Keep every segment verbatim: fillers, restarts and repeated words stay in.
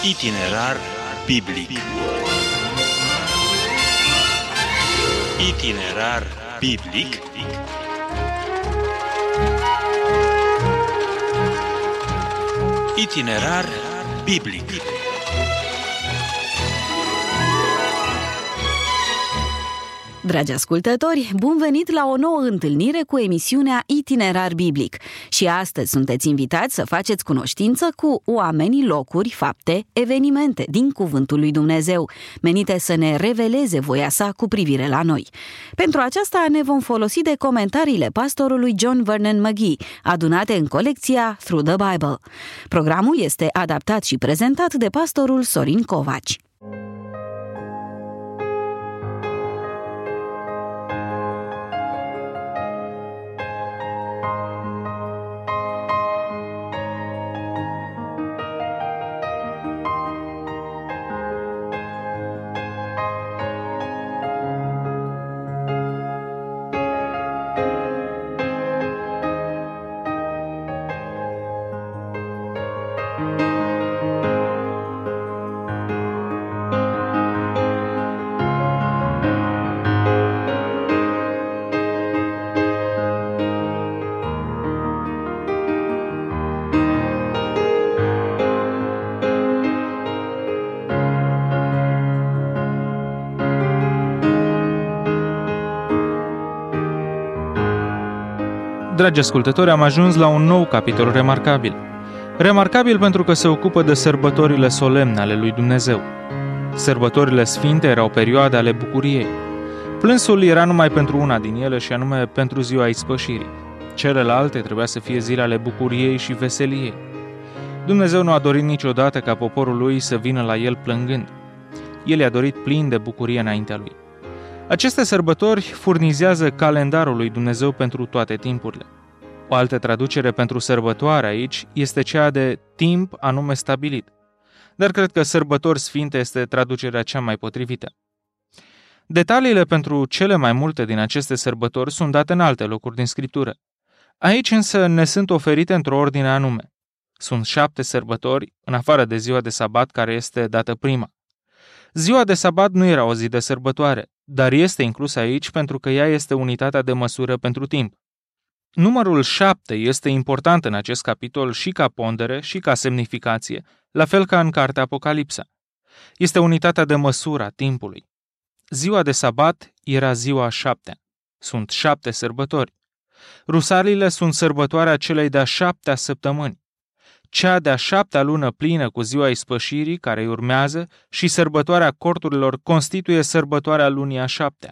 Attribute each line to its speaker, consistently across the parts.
Speaker 1: Itinerar biblic. Itinerar biblic. Itinerar biblic.
Speaker 2: Dragi ascultători, bun venit la o nouă întâlnire cu emisiunea Itinerar Biblic. Și astăzi sunteți invitați să faceți cunoștință cu oamenii, locuri, fapte, evenimente din Cuvântul lui Dumnezeu, menite să ne reveleze voia sa cu privire la noi. Pentru aceasta ne vom folosi de comentariile pastorului John Vernon McGee, adunate în colecția Through the Bible. Programul este adaptat și prezentat de pastorul Sorin Covaci.
Speaker 3: Dragi ascultători, am ajuns la un nou capitol remarcabil. Remarcabil pentru că se ocupă de sărbătorile solemne ale lui Dumnezeu. Sărbătorile sfinte erau perioade ale bucuriei. Plânsul era numai pentru una din ele, și anume pentru ziua ispășirii. Celelalte trebuia să fie zile ale bucuriei și veseliei. Dumnezeu nu a dorit niciodată ca poporul lui să vină la el plângând. El i-a dorit plin de bucurie înaintea lui. Aceste sărbători furnizează calendarul lui Dumnezeu pentru toate timpurile. O altă traducere pentru sărbătoare aici este cea de timp anume stabilit. Dar cred că sărbători sfinte este traducerea cea mai potrivită. Detaliile pentru cele mai multe din aceste sărbători sunt date în alte locuri din Scriptură. Aici însă ne sunt oferite într-o ordine anume. Sunt șapte sărbători, în afară de ziua de sabat, care este dată prima. Ziua de sabat nu era o zi de sărbătoare, dar este inclusă aici pentru că ea este unitatea de măsură pentru timp. Numărul șapte este important în acest capitol și ca pondere și ca semnificație, la fel ca în cartea Apocalipsa. Este unitatea de măsură a timpului. Ziua de sabat era ziua a șaptea. Sunt șapte sărbători. Rusalile sunt sărbătoarea celei de-a șaptea săptămâni. Cea de-a șaptea lună plină cu ziua ispășirii, care îi urmează, și sărbătoarea corturilor constituie sărbătoarea lunii a șaptea.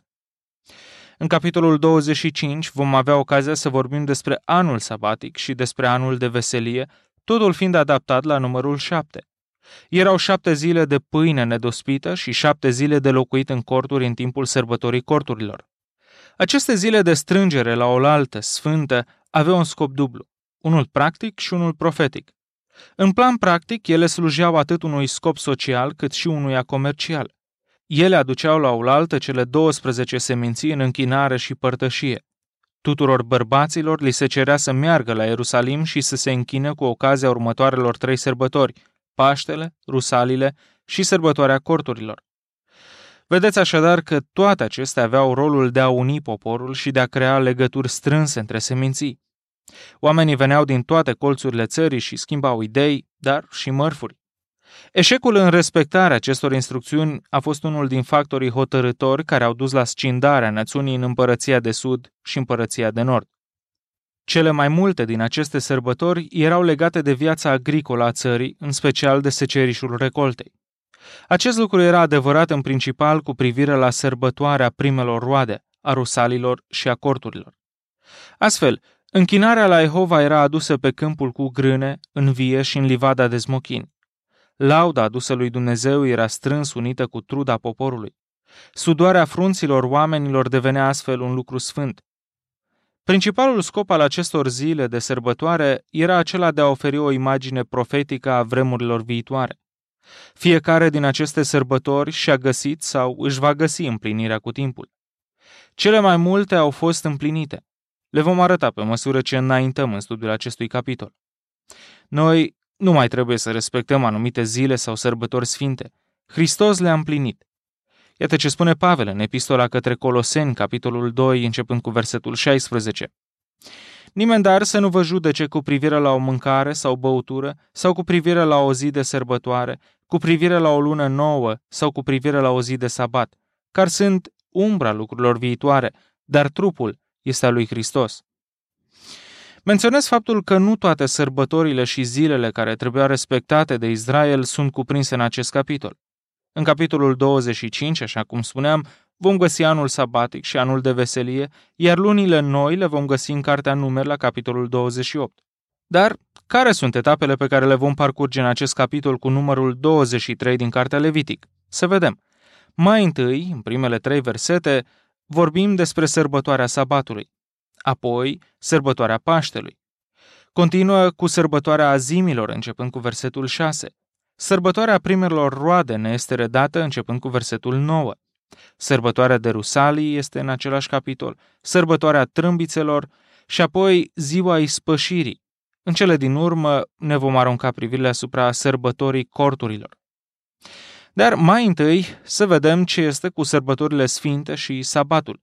Speaker 3: În capitolul douăzeci și cinci vom avea ocazia să vorbim despre anul sabatic și despre anul de veselie, totul fiind adaptat la numărul șapte. Erau șapte zile de pâine nedospită și șapte zile de locuit în corturi în timpul sărbătorii corturilor. Aceste zile de strângere la oaltă sfântă aveau un scop dublu, unul practic și unul profetic. În plan practic, ele slujeau atât unui scop social cât și unuia comercial. Ele aduceau la oaltă cele douăsprezece seminții în închinare și părtășie. Tuturor bărbaților li se cerea să meargă la Ierusalim și să se închine cu ocazia următoarelor trei sărbători, Paștele, Rusalile și sărbătoarea corturilor. Vedeți așadar că toate acestea aveau rolul de a uni poporul și de a crea legături strânse între seminții. Oamenii veneau din toate colțurile țării și schimbau idei, dar și mărfuri. Eșecul în respectarea acestor instrucțiuni a fost unul din factorii hotărâtori care au dus la scindarea națiunii în împărăția de sud și împărăția de nord. Cele mai multe din aceste sărbători erau legate de viața agricolă a țării, în special de secerișul recoltei. Acest lucru era adevărat în principal cu privire la sărbătoarea primelor roade, a rusalilor și a corturilor. Astfel, închinarea la Jehova era adusă pe câmpul cu grâne, în vie și în livada de smochin. Lauda adusă lui Dumnezeu era strâns unită cu truda poporului. Sudoarea frunților oamenilor devenea astfel un lucru sfânt. Principalul scop al acestor zile de sărbătoare era acela de a oferi o imagine profetică a vremurilor viitoare. Fiecare din aceste sărbători și-a găsit sau își va găsi împlinirea cu timpul. Cele mai multe au fost împlinite. Le vom arăta pe măsură ce înaintăm în studiul acestui capitol. Noi Nu mai trebuie să respectăm anumite zile sau sărbători sfinte. Hristos le-a împlinit. Iată ce spune Pavel în epistola către Coloseni, capitolul doi, începând cu versetul șaisprezece. Nimeni dar să nu vă judece cu privire la o mâncare sau băutură, sau cu privire la o zi de sărbătoare, cu privire la o lună nouă, sau cu privire la o zi de sabat, care sunt umbra lucrurilor viitoare, dar trupul este al lui Hristos. Menționez faptul că nu toate sărbătorile și zilele care trebuiau respectate de Israel sunt cuprinse în acest capitol. În capitolul douăzeci și cinci, așa cum spuneam, vom găsi anul sabatic și anul de veselie, iar lunile noi le vom găsi în Cartea Numeri la capitolul douăzeci și opt. Dar care sunt etapele pe care le vom parcurge în acest capitol cu numărul douăzeci și trei din Cartea Levitic? Să vedem. Mai întâi, în primele trei versete, vorbim despre sărbătoarea sabatului, apoi sărbătoarea Paștelui. Continuă cu sărbătoarea azimilor, începând cu versetul șase. Sărbătoarea primelor roade ne este redată, începând cu versetul nouă. Sărbătoarea de Rusalii este în același capitol, sărbătoarea trâmbițelor și apoi ziua ispășirii. În cele din urmă ne vom arunca privirile asupra sărbătorii corturilor. Dar mai întâi să vedem ce este cu sărbătorile sfinte și sabatul.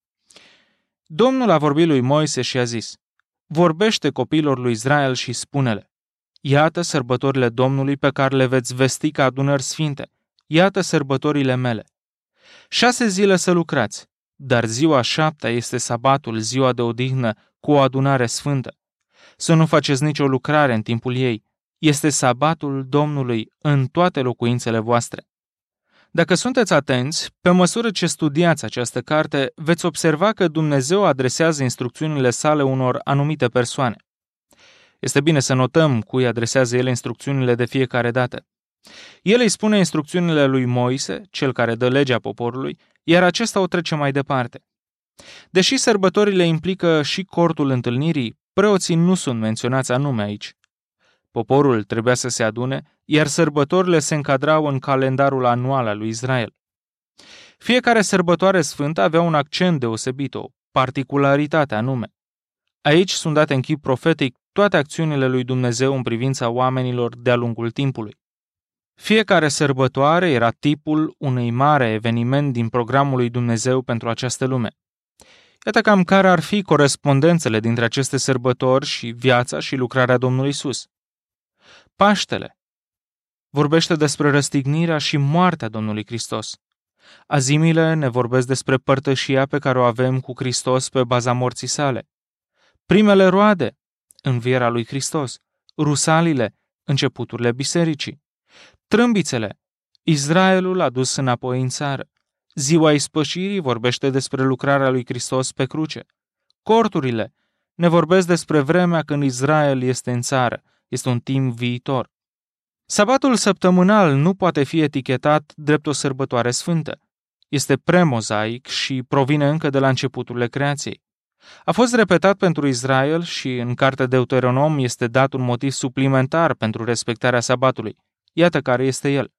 Speaker 3: Domnul a vorbit lui Moise și a zis: vorbește copiilor lui Israel și spune-le: iată sărbătorile Domnului pe care le veți vesti ca adunări sfinte, iată sărbătorile mele. Șase zile să lucrați, dar ziua șaptea este sabatul, ziua de odihnă, cu o adunare sfântă. Să nu faceți nicio lucrare în timpul ei. Este sabatul Domnului în toate locuințele voastre. Dacă sunteți atenți, pe măsură ce studiați această carte, veți observa că Dumnezeu adresează instrucțiunile sale unor anumite persoane. Este bine să notăm cui adresează el instrucțiunile de fiecare dată. El îi spune instrucțiunile lui Moise, cel care dă legea poporului, iar acesta o trece mai departe. Deși sărbătorile implică și cortul întâlnirii, preoții nu sunt menționați anume aici. Poporul trebuia să se adune, iar sărbătorile se încadrau în calendarul anual al lui Israel. Fiecare sărbătoare sfântă avea un accent deosebit, o particularitate anume. Aici sunt date în chip profetic toate acțiunile lui Dumnezeu în privința oamenilor de-a lungul timpului. Fiecare sărbătoare era tipul unui mare eveniment din programul lui Dumnezeu pentru această lume. Iată cam care ar fi corespondențele dintre aceste sărbători și viața și lucrarea Domnului Iisus. Paștele vorbește despre răstignirea și moartea Domnului Hristos. Azimile ne vorbesc despre părtășia pe care o avem cu Hristos pe baza morții sale. Primele roade, învierea lui Hristos. Rusalile, începuturile bisericii. Trâmbițele, Israelul adus înapoi în țară. Ziua ispășirii vorbește despre lucrarea lui Hristos pe cruce. Corturile ne vorbesc despre vremea când Israel este în țară. Este un timp viitor. Sabatul săptămânal nu poate fi etichetat drept o sărbătoare sfântă. Este premozaic și provine încă de la începuturile creației. A fost repetat pentru Israel și în cartea Deuteronom este dat un motiv suplimentar pentru respectarea sabatului. Iată care este el.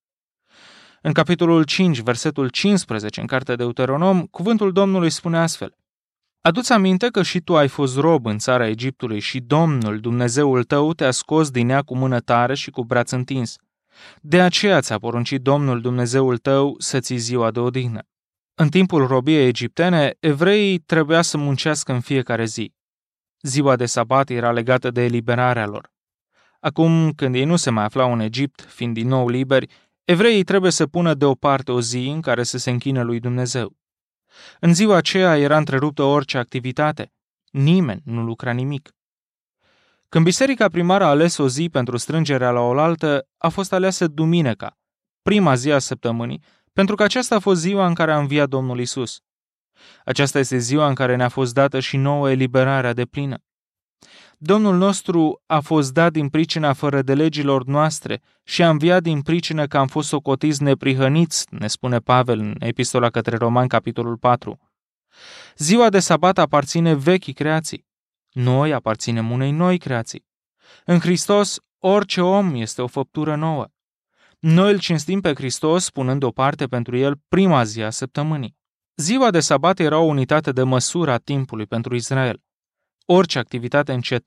Speaker 3: În capitolul cinci, versetul cincisprezece, în cartea Deuteronom, cuvântul Domnului spune astfel: adu-ți aminte că și tu ai fost rob în țara Egiptului și Domnul, Dumnezeul tău, te-a scos din ea cu mână tare și cu braț întins. De aceea ți-a poruncit Domnul, Dumnezeul tău, să ții ziua de odihnă. În timpul robiei egiptene, evreii trebuia să muncească în fiecare zi. Ziua de sabat era legată de eliberarea lor. Acum, când ei nu se mai aflau în Egipt, fiind din nou liberi, evreii trebuie să pună deoparte o zi în care să se închină lui Dumnezeu. În ziua aceea era întreruptă orice activitate. Nimeni nu lucra nimic. Când biserica primară a ales o zi pentru strângerea la oaltă, a fost aleasă duminica, prima zi a săptămânii, pentru că aceasta a fost ziua în care a înviat Domnul Iisus. Aceasta este ziua în care ne-a fost dată și nouă eliberarea deplină. Domnul nostru a fost dat din pricina fără de legilor noastre și a înviat din pricină că am fost socotiți neprihăniți, ne spune Pavel în epistola către Romani, capitolul patru. Ziua de sabat aparține vechii creații. Noi aparținem unei noi creații. În Hristos, orice om este o făptură nouă. Noi îl cinstim pe Hristos, punând deoparte pentru el prima zi a săptămânii. Ziua de sabat era o unitate de măsură a timpului pentru Israel. Orice activitate înceta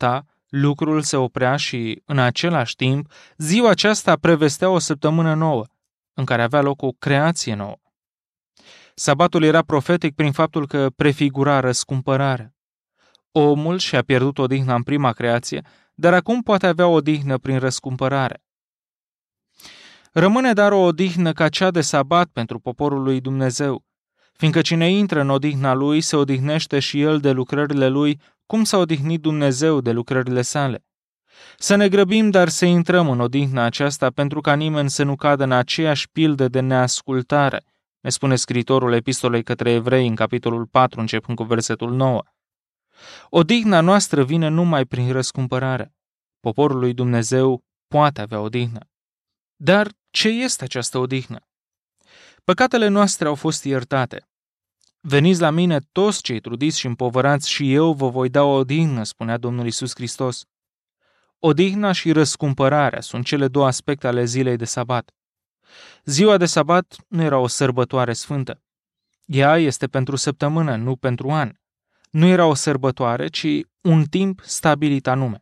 Speaker 3: Lucrul se oprea și, în același timp, ziua aceasta prevestea o săptămână nouă, în care avea loc o creație nouă. Sabatul era profetic prin faptul că prefigura răscumpărarea. Omul și-a pierdut odihna în prima creație, dar acum poate avea odihnă prin răscumpărare. Rămâne dar o odihnă ca cea de sabat pentru poporul lui Dumnezeu, fiindcă cine intră în odihna lui se odihnește și el de lucrările lui, cum s-a odihnit Dumnezeu de lucrările sale. Să ne grăbim, dar să intrăm în odihna aceasta, pentru ca nimeni să nu cadă în aceeași pildă de neascultare, ne spune scriitorul epistolei către evrei în capitolul patru, începând cu versetul nouă. Odihna noastră vine numai prin răscumpărare. Poporul lui Dumnezeu poate avea odihnă. Dar ce este această odihnă? Păcatele noastre au fost iertate. Veniți la mine toți cei trudiți și împovărați și eu vă voi da o odihnă, spunea Domnul Iisus Hristos. Odihna și răscumpărarea sunt cele două aspecte ale zilei de sabat. Ziua de sabat nu era o sărbătoare sfântă. Ea este pentru săptămână, nu pentru an. Nu era o sărbătoare, ci un timp stabilit anume.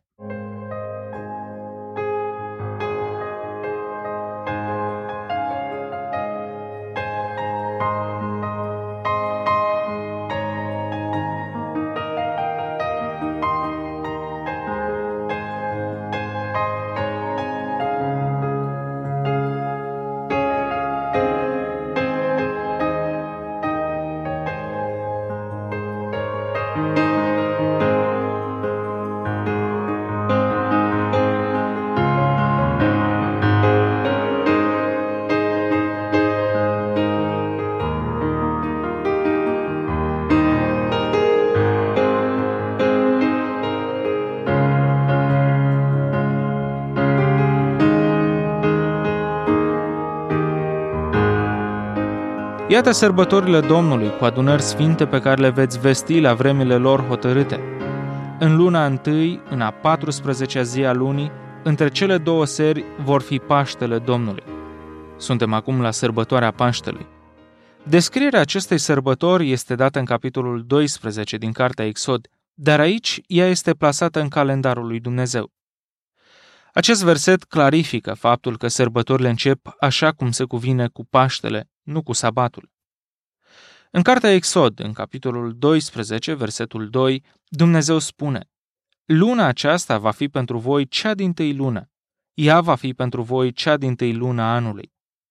Speaker 3: Iată sărbătorile Domnului cu adunări sfinte pe care le veți vesti la vremile lor hotărâte. În luna întâi, în a patrusprezecea zi a lunii, între cele două seri vor fi Paștele Domnului. Suntem acum la sărbătoarea Paștelui. Descrierea acestei sărbători este dată în capitolul doisprezece din cartea Exod, dar aici ea este plasată în calendarul lui Dumnezeu. Acest verset clarifică faptul că sărbătorile încep așa cum se cuvine cu Paștele, nu cu sabatul. În cartea Exod, în capitolul doisprezece, versetul doi, Dumnezeu spune: Luna aceasta va fi pentru voi cea dintâi lună. Ea va fi pentru voi cea dintâi lună a anului.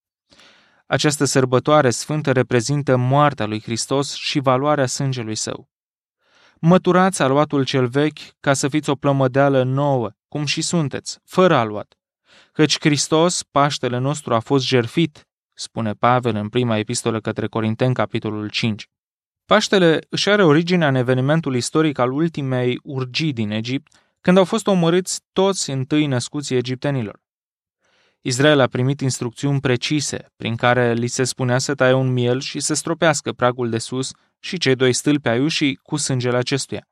Speaker 3: Această sărbătoare sfântă reprezintă moartea lui Hristos și valoarea sângelui său. Măturați aluatul cel vechi ca să fiți o plămădeală nouă, cum și sunteți, fără aluat. Căci Hristos, Paștele nostru, a fost jertfit, spune Pavel în prima epistolă către Corinteni, capitolul cinci. Paștele își are originea în evenimentul istoric al ultimei urgii din Egipt, când au fost omorâți toți întâi născuții egiptenilor. Israel a primit instrucțiuni precise, prin care li se spunea să taie un miel și să stropească pragul de sus și cei doi stâlpi ai ușii cu sângele acestuia.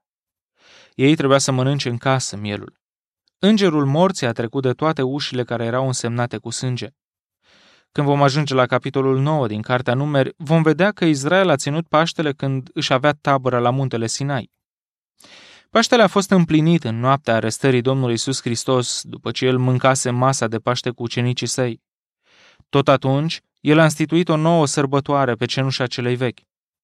Speaker 3: Ei trebuia să mănânce în casă mielul. Îngerul morții a trecut de toate ușile care erau însemnate cu sânge. Când vom ajunge la capitolul nouă din Cartea Numeri, vom vedea că Israel a ținut Paștele când își avea tabără la muntele Sinai. Paștele a fost împlinit în noaptea arestării Domnului Iisus Hristos, după ce el mâncase masa de Paște cu ucenicii săi. Tot atunci, el a instituit o nouă sărbătoare pe cenușa celei vechi.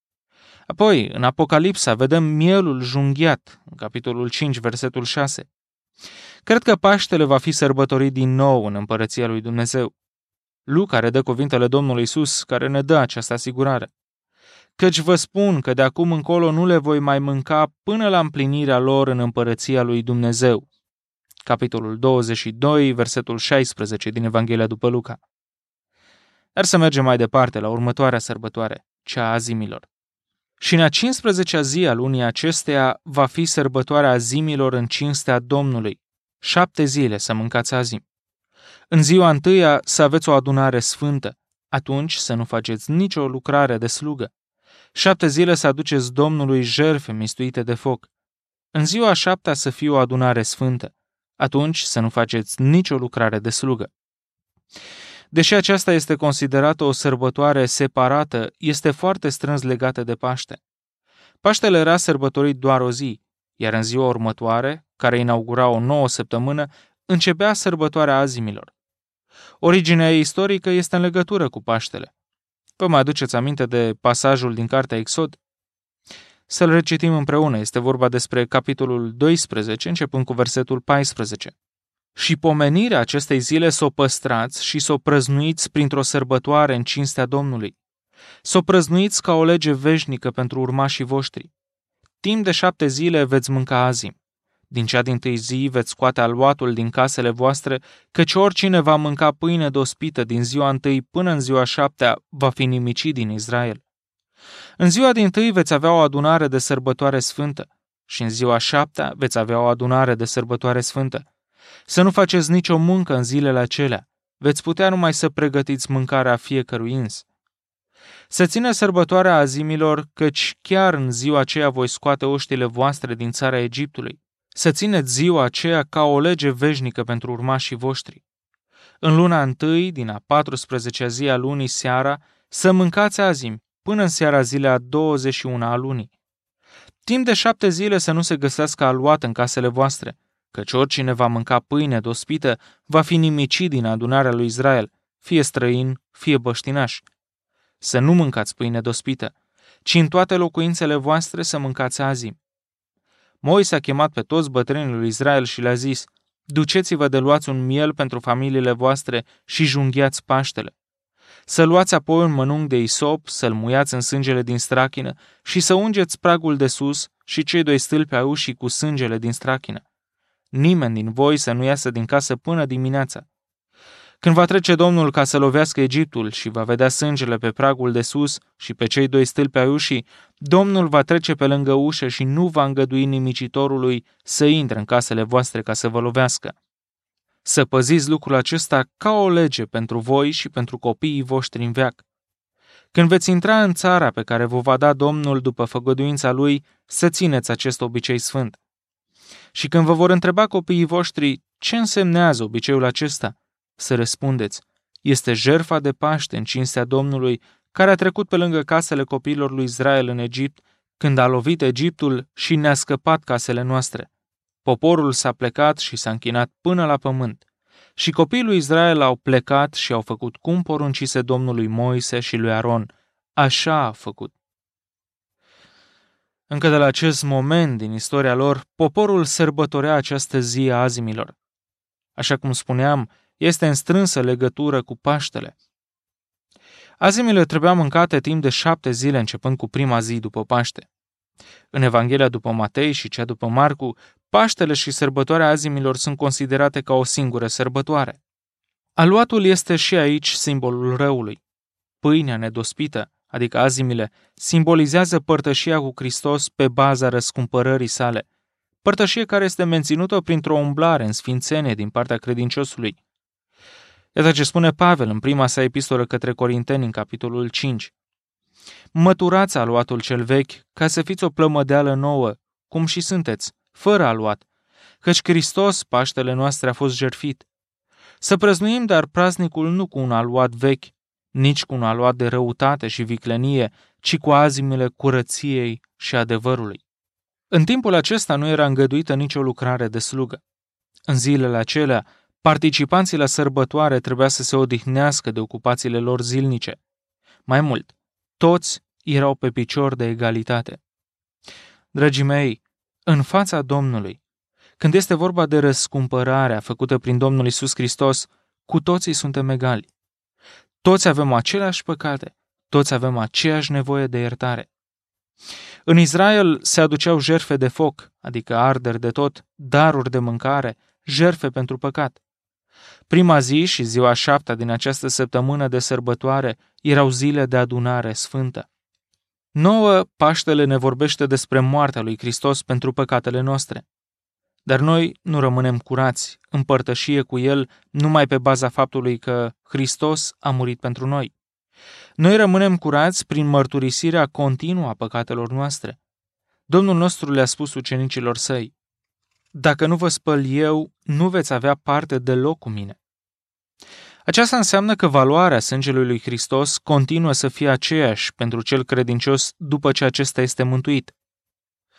Speaker 3: Apoi, în Apocalipsa, vedem mielul junghiat, în capitolul cinci, versetul șase. Cred că Paștele va fi sărbătorit din nou în împărăția lui Dumnezeu. Luca redă cuvintele Domnului Iisus, care ne dă această asigurare. Căci vă spun că de acum încolo nu le voi mai mânca până la împlinirea lor în împărăția lui Dumnezeu. Capitolul douăzeci și doi, versetul șaisprezece din Evanghelia după Luca. Dar să mergem mai departe la următoarea sărbătoare, cea a azimilor. Și în a cincisprezecea zi a lunii acesteia va fi sărbătoarea azimilor în cinstea Domnului. Șapte zile să mâncați azim. În ziua întâia să aveți o adunare sfântă, atunci să nu faceți nicio lucrare de slugă. Șapte zile să aduceți Domnului jertfe mistuite de foc. În ziua a șaptea să fie o adunare sfântă, atunci să nu faceți nicio lucrare de slugă. Deși aceasta este considerată o sărbătoare separată, este foarte strâns legată de Paște. Paștele era sărbătorit doar o zi, iar în ziua următoare, care inaugura o nouă săptămână, începea sărbătoarea azimilor. Originea ei istorică este în legătură cu Paștele. Vă mai aduceți aminte de pasajul din cartea Exod? Să-l recitim împreună. Este vorba despre capitolul doisprezece, începând cu versetul paisprezece. Și pomenirea acestei zile s-o păstrați și s-o prăznuiți printr-o sărbătoare în cinstea Domnului. S-o prăznuiți ca o lege veșnică pentru urmașii voștri. Timp de șapte zile veți mânca azim. Din cea dintâi zi veți scoate aluatul din casele voastre, căci oricine va mânca pâine dospită din ziua întâi până în ziua șaptea va fi nimicit din Israel. În ziua dintâi veți avea o adunare de sărbătoare sfântă și în ziua șaptea veți avea o adunare de sărbătoare sfântă. Să nu faceți nicio muncă în zilele acelea, veți putea numai să pregătiți mâncarea fiecărui ins. Să țină sărbătoarea azimilor, căci chiar în ziua aceea voi scoate oștile voastre din țara Egiptului. Să țineți ziua aceea ca o lege veșnică pentru urmașii voștri. În luna întâi, din a patrusprezecea zi a lunii seara, să mâncați azimi, până în seara zilei a douăzeci și una a lunii. Timp de șapte zile să nu se găsească aluat în casele voastre, căci oricine va mânca pâine dospită va fi nimicit din adunarea lui Israel, fie străin, fie băștinaș. Să nu mâncați pâine dospită, ci în toate locuințele voastre să mâncați azimi. Moise a chemat pe toți bătrânii lui Israel și le-a zis: duceți-vă de luați un miel pentru familiile voastre și junghiați Paștele. Să luați apoi un mănunchi de isop, să-l muiați în sângele din strachină și să ungeți pragul de sus și cei doi stâlpi ai ușii cu sângele din strachină. Nimeni din voi să nu iasă din casă până dimineața. Când va trece Domnul ca să lovească Egiptul și va vedea sângele pe pragul de sus și pe cei doi stâlpi ai ușii, Domnul va trece pe lângă ușă și nu va îngădui nimicitorului să intre în casele voastre ca să vă lovească. Să păziți lucrul acesta ca o lege pentru voi și pentru copiii voștri în veac. Când veți intra în țara pe care vă va da Domnul după făgăduința lui, să țineți acest obicei sfânt. Și când vă vor întreba copiii voștri ce însemnează obiceiul acesta, să răspundeți: este jertfa de Paște în cinstea Domnului, care a trecut pe lângă casele copiilor lui Israel în Egipt, când a lovit Egiptul și ne-a scăpat casele noastre. Poporul s-a plecat și s-a închinat până la pământ. Și copiii lui Israel au plecat și au făcut cum poruncise Domnului Moise și lui Aron. Așa a făcut. Încă de la acest moment din istoria lor, poporul sărbătorea această zi a azimilor. Așa cum spuneam, este în strânsă legătură cu Paștele. Azimile trebuiau mâncate timp de șapte zile, începând cu prima zi după Paște. În Evanghelia după Matei și cea după Marcu, Paștele și sărbătoarea azimilor sunt considerate ca o singură sărbătoare. Aluatul este și aici simbolul răului. Pâinea nedospită, adică azimile, simbolizează părtășia cu Hristos pe baza răscumpărării sale, părtășie care este menținută printr-o umblare în sfințenie din partea credinciosului. Iată ce spune Pavel în prima sa epistolă către Corinteni, în capitolul cinci. Măturați aluatul cel vechi, ca să fiți o plămădeală nouă, cum și sunteți, fără aluat, căci Hristos, Paștele noastre, a fost jertfit. Să prăznuim dar praznicul nu cu un aluat vechi, nici cu un aluat de răutate și viclenie, ci cu azimile curăției și adevărului. În timpul acesta nu era îngăduită nicio lucrare de slugă. În zilele acelea, participanții la sărbătoare trebuia să se odihnească de ocupațiile lor zilnice. Mai mult, toți erau pe picior de egalitate. Dragii mei, în fața Domnului, când este vorba de răscumpărarea făcută prin Domnul Iisus Hristos, cu toții suntem egali. Toți avem aceleași păcate, toți avem aceeași nevoie de iertare. În Israel se aduceau jertfe de foc, adică arderi de tot, daruri de mâncare, jertfe pentru păcat. Prima zi și ziua șaptea din această săptămână de sărbătoare erau zile de adunare sfântă. Nouă, Paștele ne vorbește despre moartea lui Hristos pentru păcatele noastre. Dar noi nu rămânem curați, în părtășie cu El, numai pe baza faptului că Hristos a murit pentru noi. Noi rămânem curați prin mărturisirea continuă a păcatelor noastre. Domnul nostru le-a spus ucenicilor săi: dacă nu vă spăl eu, nu veți avea parte deloc cu mine. Aceasta înseamnă că valoarea sângelui lui Hristos continuă să fie aceeași pentru cel credincios după ce acesta este mântuit.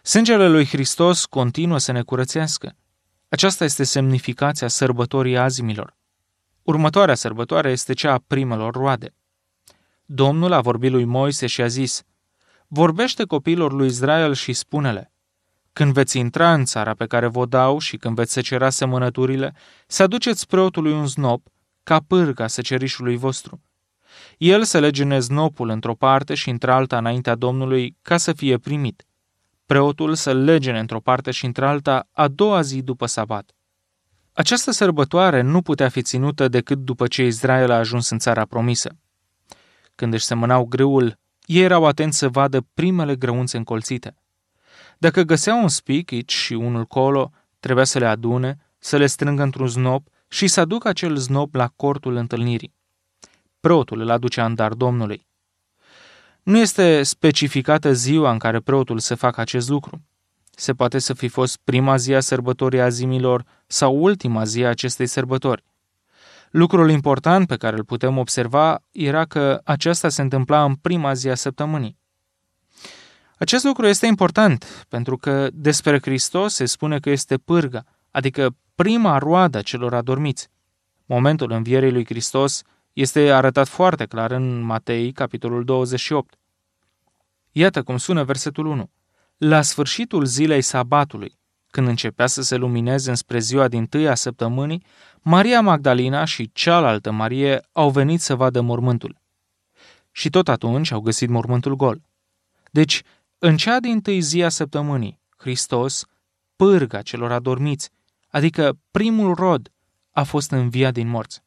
Speaker 3: Sângele lui Hristos continuă să ne curățească. Aceasta este semnificația sărbătorii azimilor. Următoarea sărbătoare este cea a primelor roade. Domnul a vorbit lui Moise și a zis: vorbește copiilor lui Israel și spune-le: când veți intra în țara pe care vă dau și când veți secera semănăturile, să aduceți preotului un znop, ca pârga secerișului vostru. El să legene znopul într-o parte și într-alta înaintea Domnului, ca să fie primit. Preotul să legene într-o parte și într-alta a doua zi după sabat. Această sărbătoare nu putea fi ținută decât după ce Israel a ajuns în țara promisă. Când își semănau grâul, ei erau atenți să vadă primele grăunțe încolțite. Dacă găseau un spic aici și unul colo, trebuia să le adune, să le strângă într-un znop și să aducă acel znop la cortul întâlnirii. Preotul îl aducea în dar Domnului. Nu este specificată ziua în care preotul să facă acest lucru. Se poate să fi fost prima zi a sărbătorii azimilor sau ultima zi a acestei sărbători. Lucrul important pe care îl putem observa era că aceasta se întâmpla în prima zi a săptămânii. Acest lucru este important pentru că despre Hristos se spune că este pârga, adică prima roadă celor adormiți. Momentul învierii lui Hristos este arătat foarte clar în Matei, capitolul douăzeci și opt. Iată cum sună versetul unu. La sfârșitul zilei sabatului, când începea să se lumineze înspre ziua dintâi a săptămânii, Maria Magdalena și cealaltă Marie au venit să vadă mormântul. Și tot atunci au găsit mormântul gol. Deci, în cea dintâi zi a săptămânii, Hristos, pârga celor adormiți, adică primul rod, a fost înviat din morți.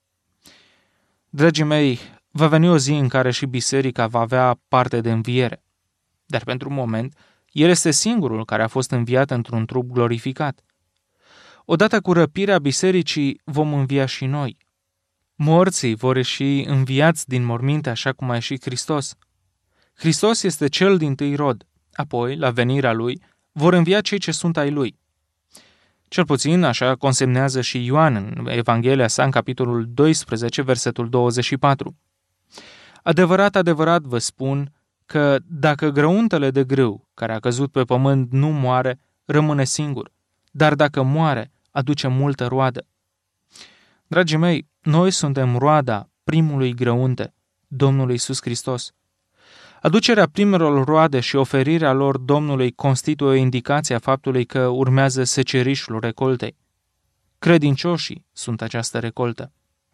Speaker 3: Dragii mei, va veni o zi în care și biserica va avea parte de înviere. Dar pentru un moment, el este singurul care a fost înviat într-un trup glorificat. Odată cu răpirea bisericii vom învia și noi. Morții vor ieși înviați din morminte așa cum a ieșit Hristos. Hristos este cel dintâi rod, apoi, la venirea lui, vor învia cei ce sunt ai lui. Cel puțin așa consemnează și Ioan în Evanghelia sa în capitolul doisprezece, versetul douăzeci și patru. Adevărat, adevărat vă spun că dacă grăuntele de grâu care a căzut pe pământ nu moare, rămâne singur, dar dacă moare, aduce multă roadă. Dragii mei, noi suntem roada primului grăunte, Domnul Iisus Hristos. Aducerea primelor roade și oferirea lor Domnului constituie o indicație a faptului că urmează secerișul recoltei. Credincioșii sunt această recoltă.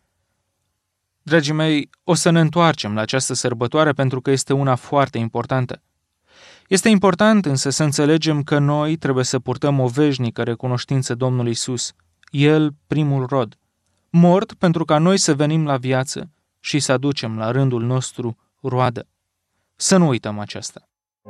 Speaker 3: Dragii mei, o să ne întoarcem la această sărbătoare pentru că este una foarte importantă. Este important însă să înțelegem că noi trebuie să purtăm o veșnică recunoștință Domnului Iisus, El primul rod, mort pentru ca noi să venim la viață și să aducem la rândul nostru roadă. Să nu uităm aceasta.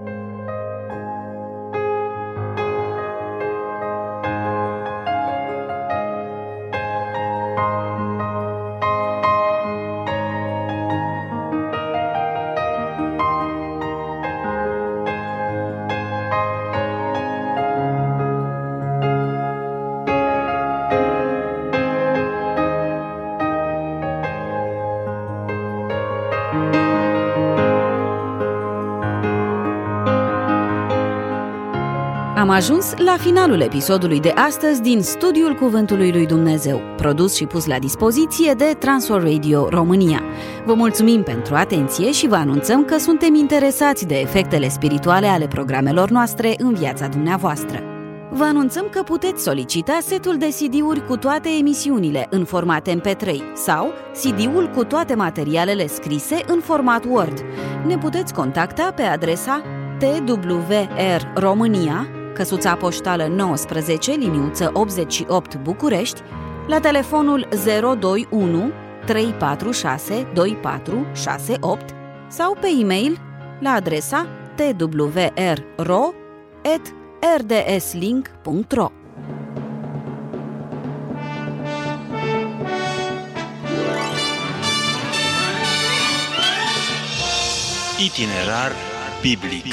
Speaker 2: Am ajuns la finalul episodului de astăzi din Studiul Cuvântului lui Dumnezeu, produs și pus la dispoziție de Transworld Radio România. Vă mulțumim pentru atenție și vă anunțăm că suntem interesați de efectele spirituale ale programelor noastre în viața dumneavoastră. Vă anunțăm că puteți solicita setul de C D-uri cu toate emisiunile în format M P trei sau C D-ul cu toate materialele scrise în format Word. Ne puteți contacta pe adresa T W R România, căsuța poștală nouăsprezece, liniuță optzeci și opt București, la telefonul zero doi unu trei patru șase doi patru șase opt sau pe e-mail la adresa t w r ro at r d s link punct ro.
Speaker 1: Itinerar biblic.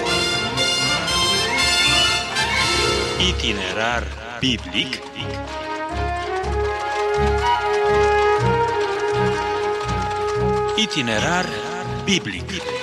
Speaker 1: Itinerar biblic. Itinerar biblic.